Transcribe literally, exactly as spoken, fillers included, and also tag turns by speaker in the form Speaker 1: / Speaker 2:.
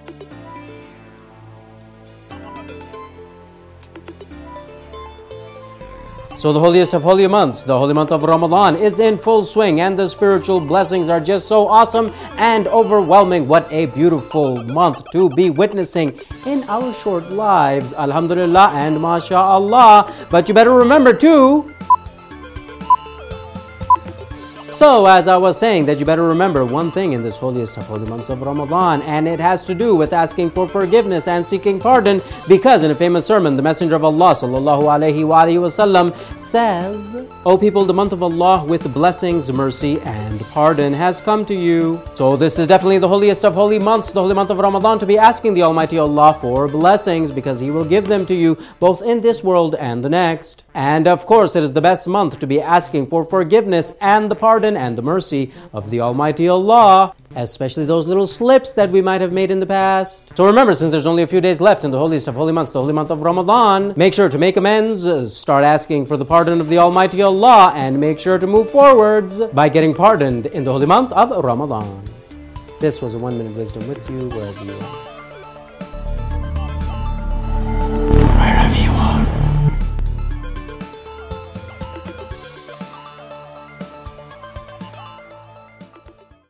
Speaker 1: So the holiest of holy months, the holy month of Ramadan, is in full swing, and the spiritual blessings are just so awesome and overwhelming. What a beautiful month to be witnessing in our short lives. Alhamdulillah and MashaAllah. But you better remember too. So, as I was saying, that you better remember one thing in this holiest of holy months of Ramadan, and it has to do with asking for forgiveness and seeking pardon, because in a famous sermon, the Messenger of Allah sallallahu alaihi wa alihi wasallam says, "O people, the month of Allah with blessings, mercy, and pardon has come to you." So this is definitely the holiest of holy months, the holy month of Ramadan, to be asking the Almighty Allah for blessings, because He will give them to you both in this world and the next. And of course, it is the best month to be asking for forgiveness and the pardon and the mercy of the Almighty Allah, especially those little slips that we might have made in the past. So remember, since there's only a few days left in the holiest of holy months, the holy month of Ramadan, make sure to make amends, start asking for the pardon of the Almighty Allah, and make sure to move forwards by getting pardoned in the holy month of Ramadan. This was a One Minute Wisdom with you, wherever you are.